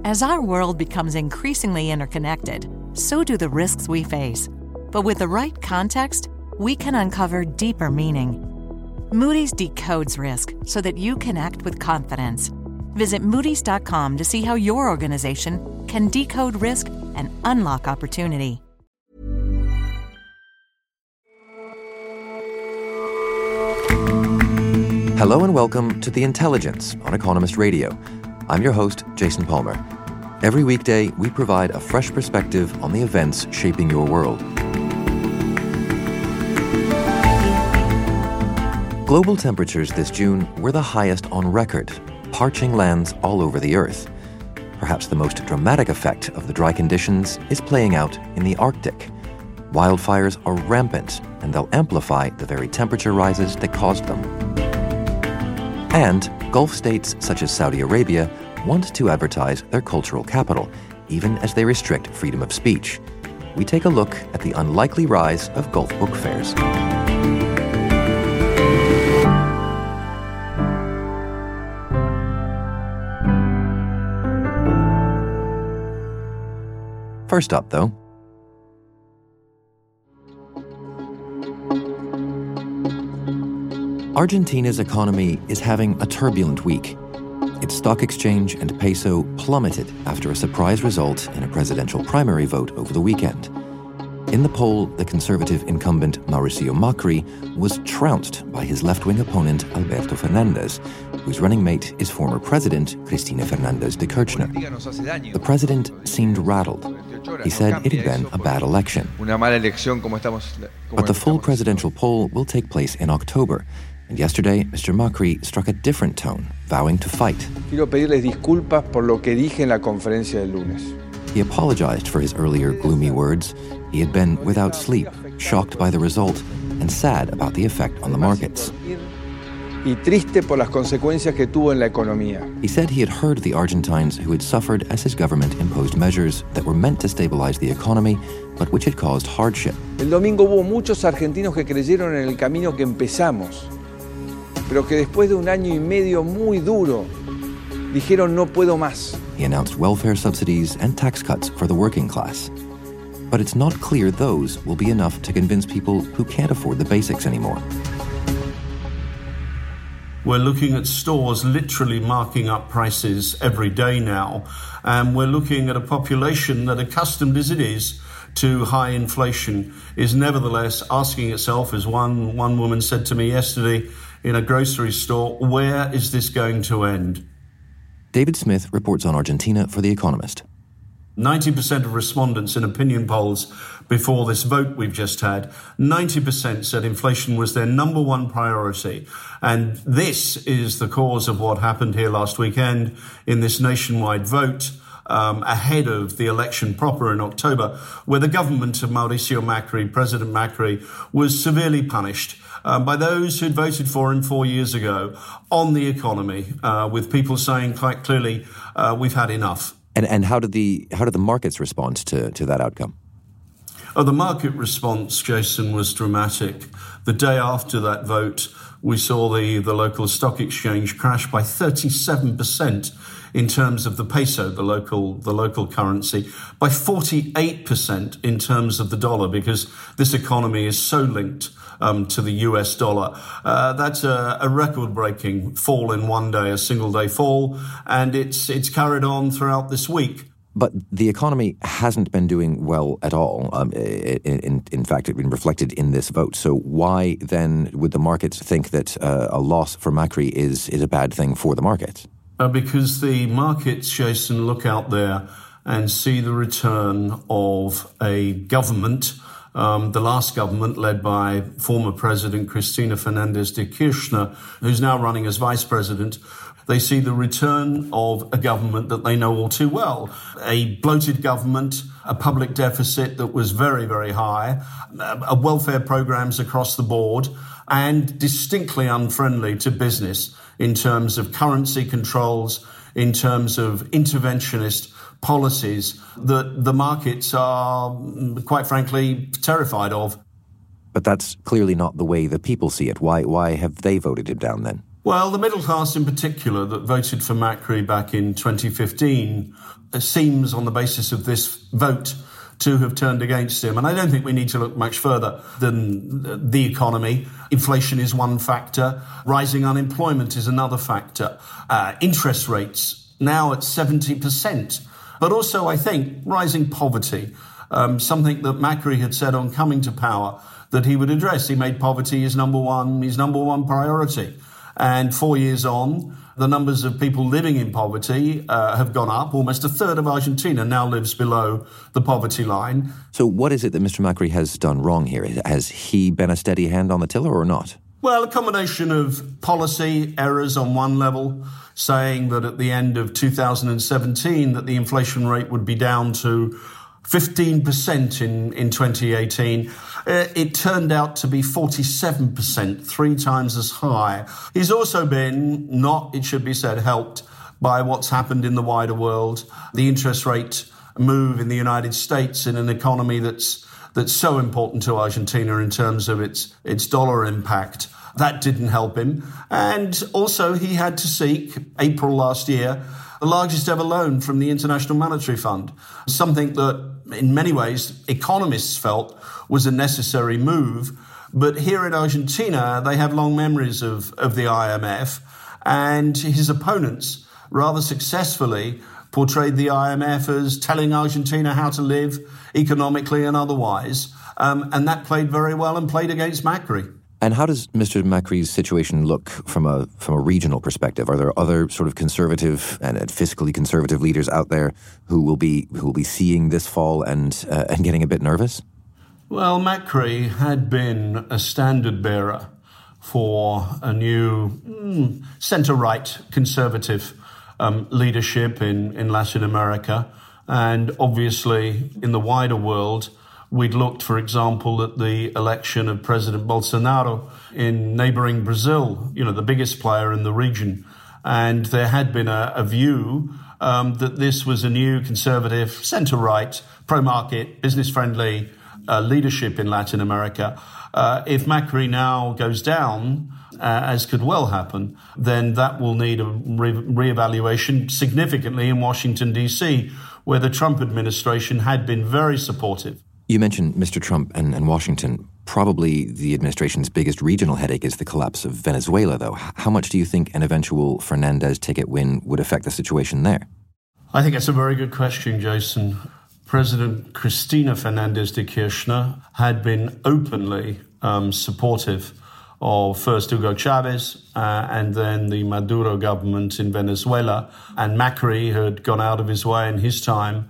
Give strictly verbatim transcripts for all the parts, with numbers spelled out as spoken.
As our world becomes increasingly interconnected, so do the risks we face. But with the right context, we can uncover deeper meaning. Moody's decodes risk so that you can act with confidence. Visit Moody's dot com to see how your organization can decode risk and unlock opportunity. Hello and welcome to The Intelligence on Economist Radio. I'm your host, Jason Palmer. Every weekday, we provide a fresh perspective on the events shaping your world. Global temperatures this June were the highest on record, parching lands all over the Earth. Perhaps the most dramatic effect of the dry conditions is playing out in the Arctic. Wildfires are rampant, and they'll amplify the very temperature rises that caused them. And Gulf states such as Saudi Arabia want to advertise their cultural capital, even as they restrict freedom of speech. We take a look at the unlikely rise of Gulf book fairs. First up, though, Argentina's economy is having a turbulent week. Its stock exchange and peso plummeted after a surprise result in a presidential primary vote over the weekend. In the poll, the conservative incumbent Mauricio Macri was trounced by his left-wing opponent Alberto Fernandez, whose running mate is former president Cristina Fernández de Kirchner. The president seemed rattled. He said it had been a bad election. But the full presidential poll will take place in October. And yesterday, Mister Macri struck a different tone, vowing to fight. Quiero pedirles disculpas por lo que dije en la conferencia del lunes. He apologized for his earlier gloomy words. He had been without sleep, shocked by the result, and sad about the effect on the markets. Y triste por las consecuencias que tuvo en la economía. He said he had heard the Argentines who had suffered as his government imposed measures that were meant to stabilize the economy, but which had caused hardship. El domingo hubo muchos argentinos que creyeron en el camino que empezamos, pero que después de un año y medio muy duro, dijeron no puedo más. He announced welfare subsidies and tax cuts for the working class. But it's not clear those will be enough to convince people who can't afford the basics anymore. We're looking at stores literally marking up prices every day now, and we're looking at a population that, accustomed as it is to high inflation, is nevertheless asking itself, as one, one woman said to me yesterday in a grocery store, where is this going to end? David Smith reports on Argentina for The Economist. ninety percent of respondents in opinion polls before this vote we've just had, ninety percent said inflation was their number one priority. And this is the cause of what happened here last weekend in this nationwide vote um, ahead of the election proper in October, where the government of Mauricio Macri, President Macri, was severely punished um, by those who'd voted for him four years ago on the economy, uh, with people saying quite clearly, uh, we've had enough. And and how did the how did the markets respond to, to that outcome? Oh, the market response, Jason, was dramatic. The day after that vote, we saw the, the local stock exchange crash by thirty-seven percent in terms of the peso, the local the local currency, by forty-eight percent in terms of the dollar, because this economy is so linked um, to the U S dollar. Uh, that's a, a record-breaking fall in one day, a single-day fall, and it's it's carried on throughout this week. But the economy hasn't been doing well at all. Um, in, in, in fact, it's been reflected in this vote. So why then would the markets think that uh, a loss for Macri is, is a bad thing for the markets? Uh, because the markets, Jason, look out there and see the return of a government, um, the last government led by former President Cristina Fernández de Kirchner, who's now running as vice president. They see the return of a government that they know all too well. A bloated government, a public deficit that was very, very high, uh, welfare programs across the board, and distinctly unfriendly to business in terms of currency controls, in terms of interventionist policies that the markets are, quite frankly, terrified of. But that's clearly not the way the people see it. Why, why have they voted him down then? Well, the middle class in particular that voted for Macri back in twenty fifteen seems, on the basis of this vote, to have turned against him. And I don't think we need to look much further than the economy. Inflation is one factor. Rising unemployment is another factor. Uh, interest rates now at seventy percent. But also, I think, rising poverty, um, something that Macri had said on coming to power that he would address. He made poverty his number one, his number one priority. And four years on, the numbers of people living in poverty uh, have gone up. Almost a third of Argentina now lives below the poverty line. So what is it that Mister Macri has done wrong here? Has he been a steady hand on the tiller or not? Well, a combination of policy errors on one level, saying that at the end of two thousand seventeen that the inflation rate would be down to fifteen percent in, in twenty eighteen. Uh, it turned out to be forty-seven percent, three times as high. He's also been, not, it should be said, helped by what's happened in the wider world. The interest rate move in the United States in an economy that's that's so important to Argentina in terms of its its dollar impact. That didn't help him. And also he had to seek, April last year, the largest ever loan from the International Monetary Fund, something that in many ways economists felt was a necessary move. But here in Argentina, they have long memories of, of the I M F, and his opponents rather successfully portrayed the I M F as telling Argentina how to live economically and otherwise. Um, and that played very well and played against Macri. And how does Mister Macri's situation look from a from a regional perspective? Are there other sort of conservative and fiscally conservative leaders out there who will be who will be seeing this fall and uh, and getting a bit nervous? Well, Macri had been a standard bearer for a new mm, centre-right conservative um, leadership in, in Latin America. And obviously, in the wider world, we'd looked, for example, at the election of President Bolsonaro in neighbouring Brazil, you know, the biggest player in the region. And there had been a, a view um, that this was a new conservative, centre-right, pro-market, business-friendly uh, leadership in Latin America. Uh, if Macri now goes down, uh, as could well happen, then that will need a re- re-evaluation significantly in Washington, D C, where the Trump administration had been very supportive. You mentioned Mister Trump and, and Washington. Probably the administration's biggest regional headache is the collapse of Venezuela, though. How much do you think an eventual Fernandez ticket win would affect the situation there? I think that's a very good question, Jason. President Cristina Fernandez de Kirchner had been openly um, supportive of first Hugo Chavez uh, and then the Maduro government in Venezuela. And Macri had gone out of his way in his time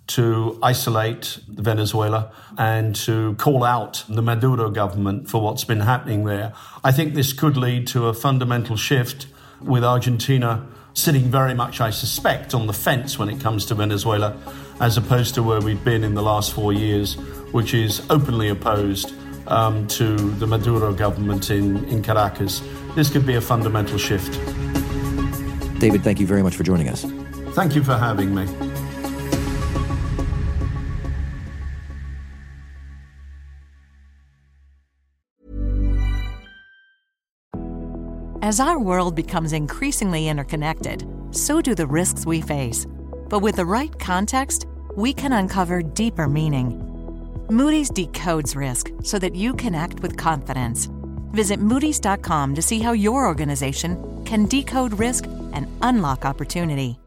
to isolate Venezuela and to call out the Maduro government for what's been happening there. I think this could lead to a fundamental shift, with Argentina sitting very much, I suspect, on the fence when it comes to Venezuela, as opposed to where we've been in the last four years, which is openly opposed um, to the Maduro government in, in Caracas. This could be a fundamental shift. David, thank you very much for joining us. Thank you for having me. As our world becomes increasingly interconnected, so do the risks we face. But with the right context, we can uncover deeper meaning. Moody's decodes risk so that you can act with confidence. Visit Moody's dot com to see how your organization can decode risk and unlock opportunity.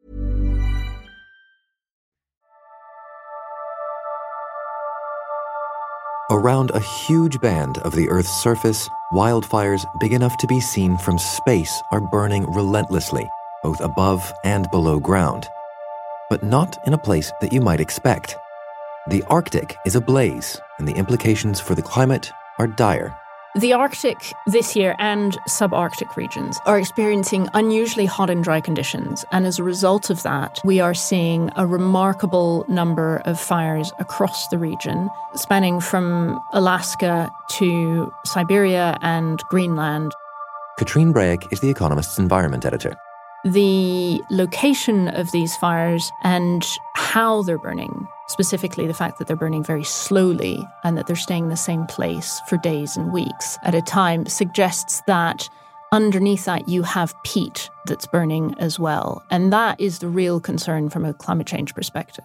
Around a huge band of the Earth's surface, wildfires big enough to be seen from space are burning relentlessly, both above and below ground. But not in a place that you might expect. The Arctic is ablaze, and the implications for the climate are dire. The Arctic this year and subarctic regions are experiencing unusually hot and dry conditions, and as a result of that, we are seeing a remarkable number of fires across the region, spanning from Alaska to Siberia and Greenland. Katrine Brayek is The Economist's environment editor. The location of these fires and how they're burning, specifically the fact that they're burning very slowly and that they're staying in the same place for days and weeks at a time, suggests that underneath that you have peat that's burning as well. And that is the real concern from a climate change perspective.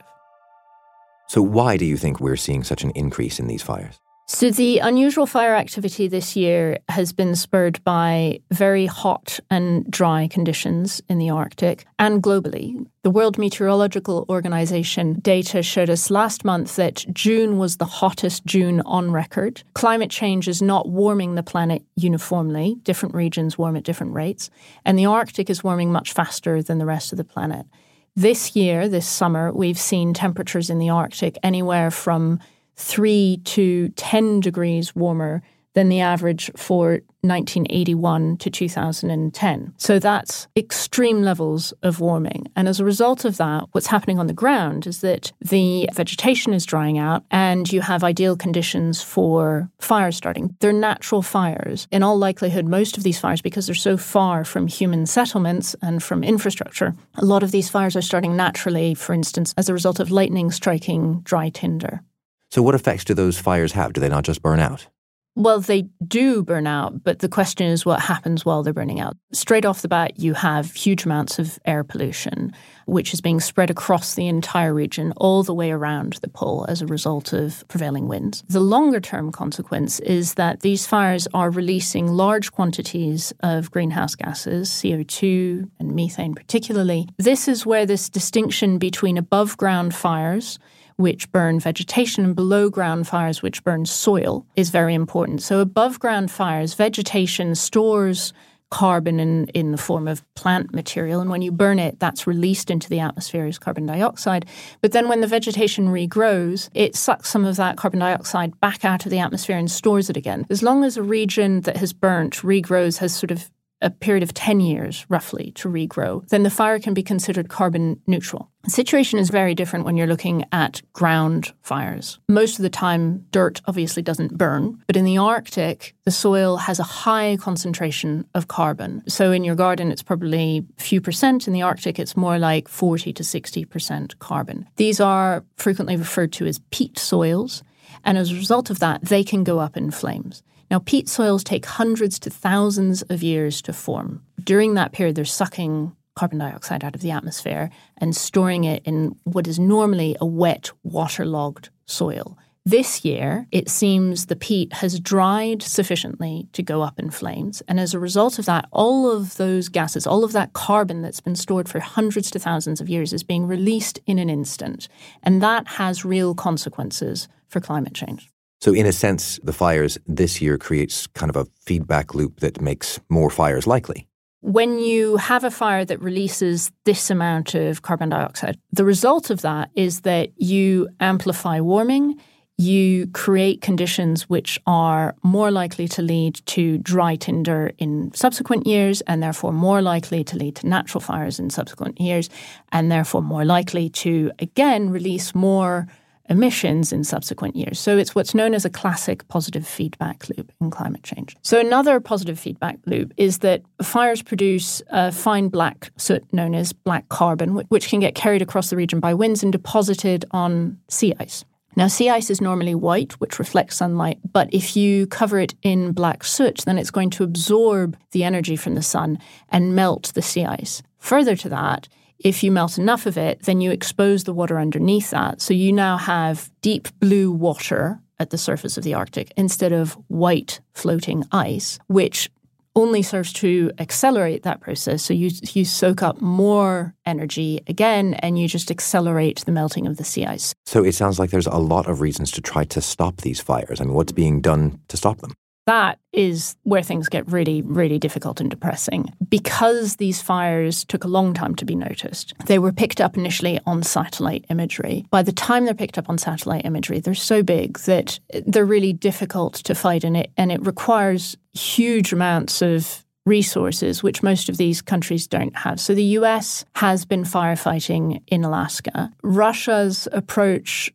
So why do you think we're seeing such an increase in these fires? So the unusual fire activity this year has been spurred by very hot and dry conditions in the Arctic and globally. The World Meteorological Organization data showed us last month that June was the hottest June on record. Climate change is not warming the planet uniformly. Different regions warm at different rates. And the Arctic is warming much faster than the rest of the planet. This year, this summer, we've seen temperatures in the Arctic anywhere from three to ten degrees warmer than the average for nineteen eighty-one to two thousand ten. So that's extreme levels of warming. And as a result of that, what's happening on the ground is that the vegetation is drying out and you have ideal conditions for fire starting. They're natural fires. In all likelihood, most of these fires, because they're so far from human settlements and from infrastructure, a lot of these fires are starting naturally, for instance, as a result of lightning striking dry tinder. So what effects do those fires have? Do they not just burn out? Well, they do burn out, but the question is what happens while they're burning out. Straight off the bat, you have huge amounts of air pollution, which is being spread across the entire region, all the way around the pole as a result of prevailing winds. The longer-term consequence is that these fires are releasing large quantities of greenhouse gases, C O two and methane particularly. This is where this distinction between above-ground fires, which burn vegetation, and below-ground fires, which burn soil, is very important. So above-ground fires, vegetation stores carbon in, in the form of plant material, and when you burn it, that's released into the atmosphere as carbon dioxide. But then when the vegetation regrows, it sucks some of that carbon dioxide back out of the atmosphere and stores it again. As long as a region that has burnt regrows, has sort of a period of ten years, roughly, to regrow, then the fire can be considered carbon neutral. The situation is very different when you're looking at ground fires. Most of the time, dirt obviously doesn't burn, but in the Arctic, the soil has a high concentration of carbon. So in your garden, it's probably a few percent. In the Arctic, it's more like forty to sixty percent carbon. These are frequently referred to as peat soils, and as a result of that, they can go up in flames. Now, peat soils take hundreds to thousands of years to form. During that period, they're sucking carbon dioxide out of the atmosphere and storing it in what is normally a wet, waterlogged soil. This year, it seems the peat has dried sufficiently to go up in flames. And as a result of that, all of those gases, all of that carbon that's been stored for hundreds to thousands of years is being released in an instant. And that has real consequences for climate change. So in a sense, the fires this year creates kind of a feedback loop that makes more fires likely. When you have a fire that releases this amount of carbon dioxide, the result of that is that you amplify warming, you create conditions which are more likely to lead to dry tinder in subsequent years, and therefore more likely to lead to natural fires in subsequent years, and therefore more likely to, again, release more emissions in subsequent years. So it's what's known as a classic positive feedback loop in climate change. So another positive feedback loop is that fires produce a fine black soot known as black carbon, which can get carried across the region by winds and deposited on sea ice. Now, sea ice is normally white, which reflects sunlight, but if you cover it in black soot, then it's going to absorb the energy from the sun and melt the sea ice. Further to that, if you melt enough of it, then you expose the water underneath that. So you now have deep blue water at the surface of the Arctic instead of white floating ice, which only serves to accelerate that process. So you you soak up more energy again, and you just accelerate the melting of the sea ice. So it sounds like there's a lot of reasons to try to stop these fires. I mean, what's being done to stop them? That is where things get really, really difficult and depressing. Because these fires took a long time to be noticed, they were picked up initially on satellite imagery. By the time they're picked up on satellite imagery, they're so big that they're really difficult to fight, and it, and it requires huge amounts of resources, which most of these countries don't have. So the U S has been firefighting in Alaska. Russia's approach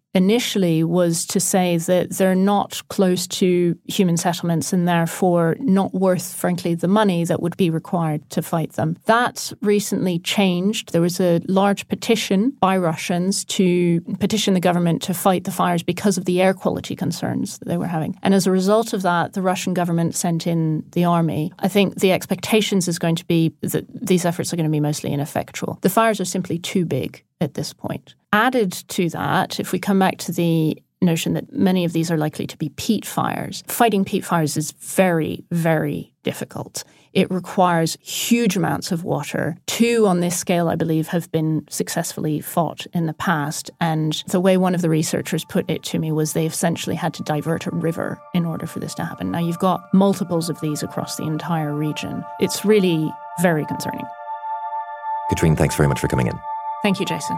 initially was to say that they're not close to human settlements and therefore not worth, frankly, the money that would be required to fight them. That recently changed. There was a large petition by Russians to petition the government to fight the fires because of the air quality concerns that they were having. And as a result of that, the Russian government sent in the army. I think the expectations is going to be that these efforts are going to be mostly ineffectual. The fires are simply too big at this point. Added to that, if we come back to the notion that many of these are likely to be peat fires, fighting peat fires is very, very difficult. It requires huge amounts of water. Two on this scale, I believe, have been successfully fought in the past. And the way one of the researchers put it to me was they essentially had to divert a river in order for this to happen. Now, you've got multiples of these across the entire region. It's really very concerning. Katrine, thanks very much for coming in. Thank you, Jason.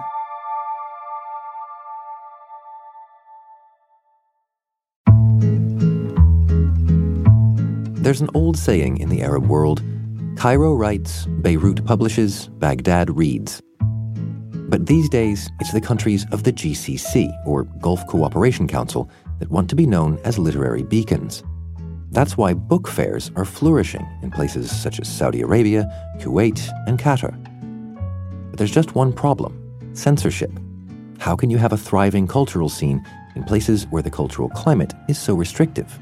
There's an old saying in the Arab world, Cairo writes, Beirut publishes, Baghdad reads. But these days, it's the countries of the G C C, or Gulf Cooperation Council, that want to be known as literary beacons. That's why book fairs are flourishing in places such as Saudi Arabia, Kuwait, and Qatar. But there's just one problem: censorship. How can you have a thriving cultural scene in places where the cultural climate is so restrictive?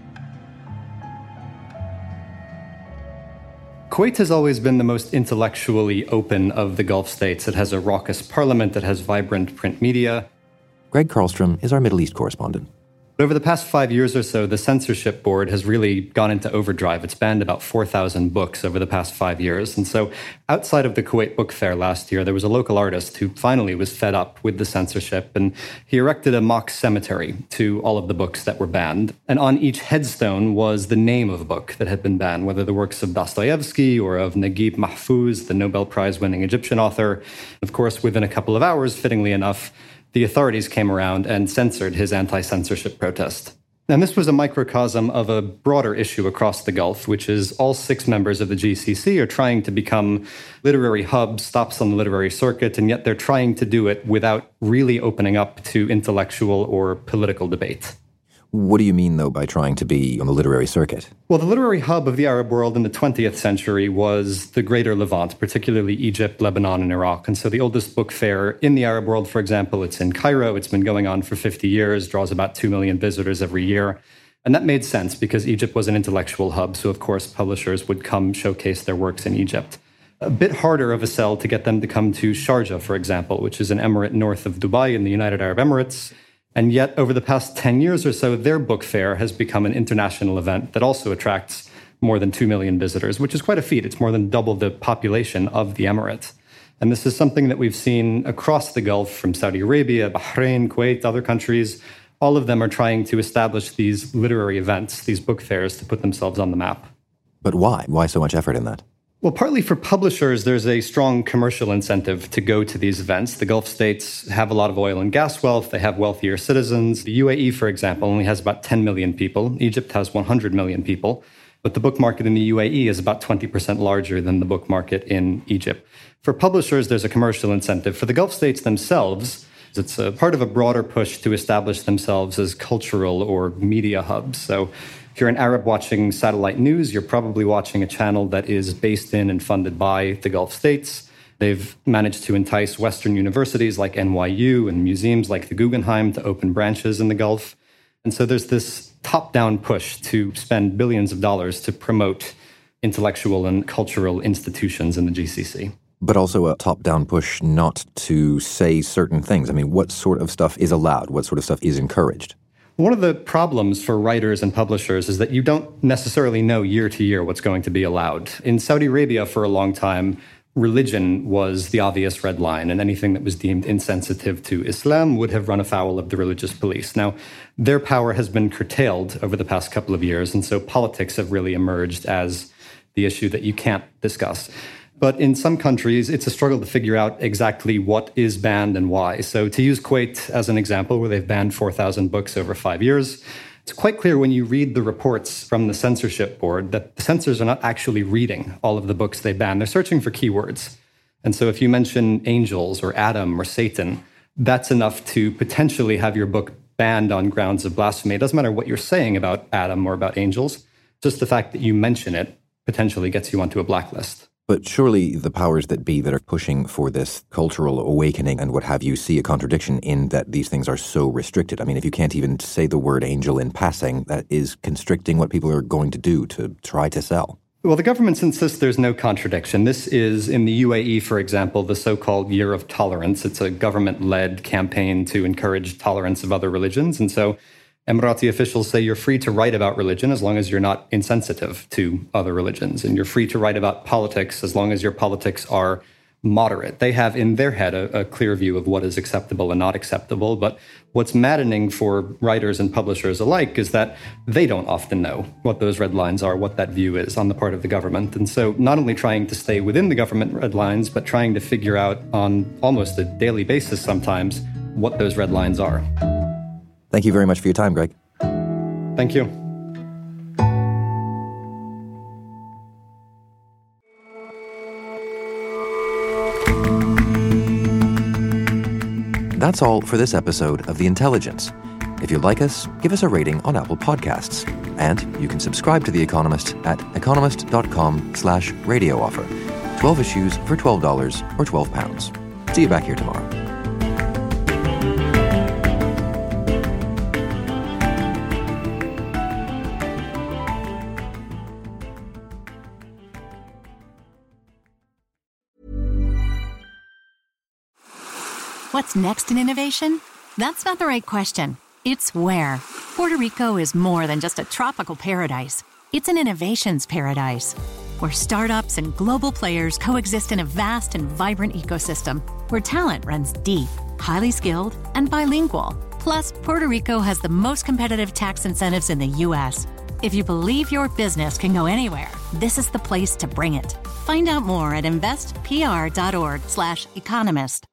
Kuwait has always been the most intellectually open of the Gulf states. It has a raucous parliament, it has vibrant print media. Greg Karlstrom is our Middle East correspondent. Over the past five years or so, the censorship board has really gone into overdrive. It's banned about four thousand books over the past five years. And so outside of the Kuwait Book Fair last year, there was a local artist who finally was fed up with the censorship, and he erected a mock cemetery to all of the books that were banned. And on each headstone was the name of a book that had been banned, whether the works of Dostoevsky or of Naguib Mahfouz, the Nobel Prize-winning Egyptian author. Of course, within a couple of hours, fittingly enough, the authorities came around and censored his anti-censorship protest. And this was a microcosm of a broader issue across the Gulf, which is all six members of the G C C are trying to become literary hubs, stops on the literary circuit, and yet they're trying to do it without really opening up to intellectual or political debate. What do you mean, though, by trying to be on the literary circuit? Well, the literary hub of the Arab world in the twentieth century was the Greater Levant, particularly Egypt, Lebanon, and Iraq. And so the oldest book fair in the Arab world, for example, it's in Cairo. It's been going on for fifty years, draws about two million visitors every year. And that made sense because Egypt was an intellectual hub. So, of course, publishers would come showcase their works in Egypt. A bit harder of a sell to get them to come to Sharjah, for example, which is an emirate north of Dubai in the United Arab Emirates. And yet, over the past ten years or so, their book fair has become an international event that also attracts more than two million visitors, which is quite a feat. It's more than double the population of the emirate. And this is something that we've seen across the Gulf, from Saudi Arabia, Bahrain, Kuwait, other countries. All of them are trying to establish these literary events, these book fairs, to put themselves on the map. But why? Why so much effort in that? Well, partly for publishers, there's a strong commercial incentive to go to these events. The Gulf states have a lot of oil and gas wealth. They have wealthier citizens. The U A E, for example, only has about ten million people. Egypt has one hundred million people. But the book market in the U A E is about twenty percent larger than the book market in Egypt. For publishers, there's a commercial incentive. For the Gulf states themselves, it's a part of a broader push to establish themselves as cultural or media hubs. So if you're an Arab watching satellite news, you're probably watching a channel that is based in and funded by the Gulf states. They've managed to entice Western universities like N Y U and museums like the Guggenheim to open branches in the Gulf. And so there's this top-down push to spend billions of dollars to promote intellectual and cultural institutions in the G C C. But also a top-down push not to say certain things. I mean, what sort of stuff is allowed? What sort of stuff is encouraged? One of the problems for writers and publishers is that you don't necessarily know year to year what's going to be allowed. In Saudi Arabia, for a long time, religion was the obvious red line, and anything that was deemed insensitive to Islam would have run afoul of the religious police. Now, their power has been curtailed over the past couple of years, and so politics have really emerged as the issue that you can't discuss. But in some countries, it's a struggle to figure out exactly what is banned and why. So to use Kuwait as an example, where they've banned four thousand books over five years, it's quite clear when you read the reports from the censorship board that the censors are not actually reading all of the books they ban. They're searching for keywords. And so if you mention angels or Adam or Satan, that's enough to potentially have your book banned on grounds of blasphemy. It doesn't matter what you're saying about Adam or about angels. Just the fact that you mention it potentially gets you onto a blacklist. But surely the powers that be that are pushing for this cultural awakening and what have you see a contradiction in that these things are so restricted. I mean, if you can't even say the word angel in passing, that is constricting what people are going to do to try to sell. Well, the governments insist there's no contradiction. This is, in the U A E, for example, the so-called Year of Tolerance. It's a government-led campaign to encourage tolerance of other religions. And so Emirati officials say you're free to write about religion as long as you're not insensitive to other religions. And you're free to write about politics as long as your politics are moderate. They have in their head a, a clear view of what is acceptable and not acceptable. But what's maddening for writers and publishers alike is that they don't often know what those red lines are, what that view is on the part of the government. And so not only trying to stay within the government red lines, but trying to figure out on almost a daily basis sometimes what those red lines are. Thank you very much for your time, Greg. Thank you. That's all for this episode of The Intelligence. If you like us, give us a rating on Apple Podcasts. And you can subscribe to The Economist at economist.com slash radio offer. twelve issues for twelve dollars or twelve pounds. See you back here tomorrow. What's next in innovation? That's not the right question. It's where. Puerto Rico is more than just a tropical paradise. It's an innovations paradise, where startups and global players coexist in a vast and vibrant ecosystem, where talent runs deep, highly skilled, and bilingual. Plus, Puerto Rico has the most competitive tax incentives in the U S. If you believe your business can go anywhere, this is the place to bring it. Find out more at investpr.org slash economist.